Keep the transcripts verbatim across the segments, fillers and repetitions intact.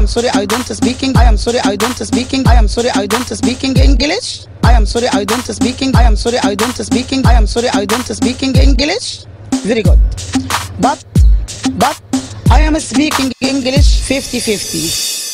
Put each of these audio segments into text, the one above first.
am sorry I don't speaking. I am sorry I don't speaking. I am sorry I don't speaking English. I am sorry I don't speaking. I am sorry I don't speaking. I am sorry I don't speaking English. Very good. But but I am speaking English fifty fifty.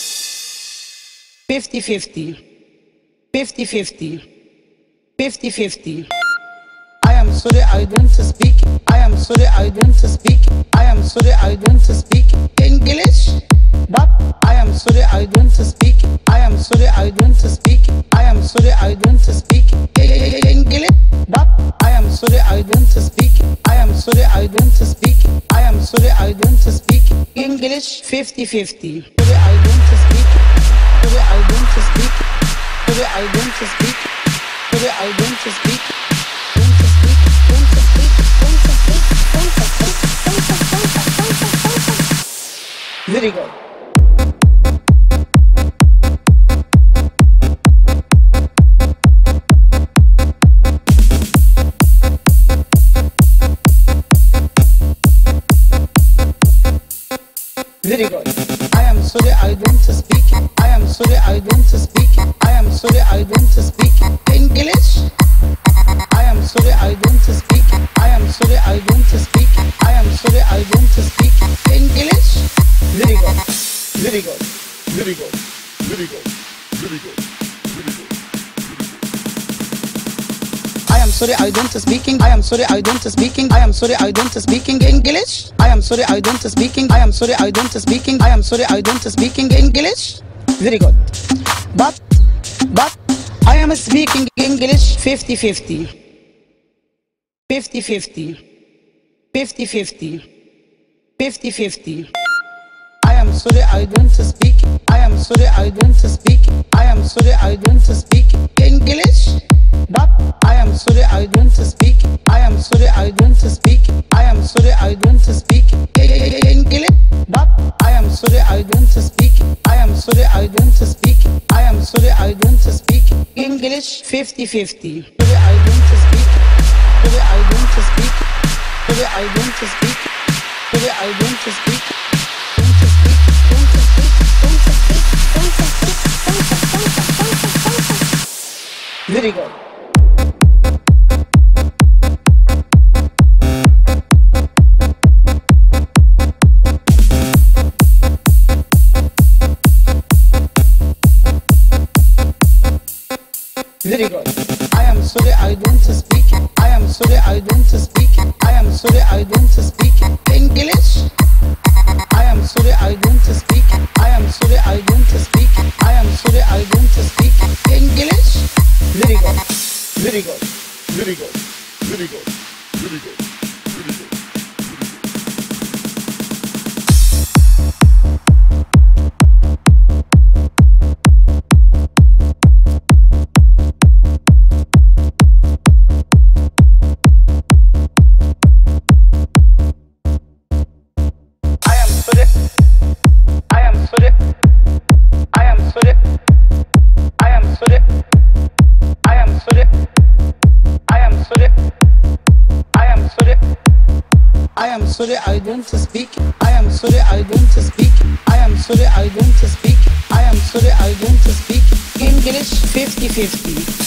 fifty fifty. fifty fifty. fifty fifty. I am sorry I don't speak. I am sorry I don't speak. I am sorry I don't speak English. But I am sorry I don't speak. I am sorry I don't speak. I am sorry I don't speak English. But I am sorry I don't speak. I am sorry I don't speak. I am sorry I don't speak English fifty fifty. Sorry I don't speak. Sorry I don't speak. Sorry I don't speak. Sorry I don't speak. Very good. Very good. I am sorry I don't speak. I am sorry I don't speak. I am sorry I don't speak English. I am sorry I don't speak. I am sorry I don't speak. I am sorry I don't speak English. Very good. Very good. Very good. Very good. Very good. Very good. I am sorry I don't speaking. I am sorry I don't speaking. I am sorry I don't speaking English. I am sorry I don't speaking. I am sorry I don't speaking. I am sorry I don't speaking English. Very good. But but I am speaking English fifty fifty. fifty fifty. fifty fifty. fifty fifty. I am sorry I don't speak. I am sorry I don't speak. I am sorry I don't speak English. But I am sorry I don't speak. I am sorry I don't speak. I am sorry I don't speak English. But I am sorry I don't speak. I am sorry I don't speak. I am sorry I don't speak English fifty fifty. Sorry I don't speak. Sorry I don't speak. Sorry I don't speak. Sorry I don't speak. Very good. Very good. I am sorry I don't speak. I am sorry I don't speak. I am sorry I don't speak English. I am sorry I don't speak. I am sorry I don't speak. I am sorry I don't speak English. Very good. Very good. Very good. Very good. Very good. Very good. I am sorry I don't speak. I am sorry I don't speak. I am sorry I don't speak. I am sorry I don't speak English fifty fifty.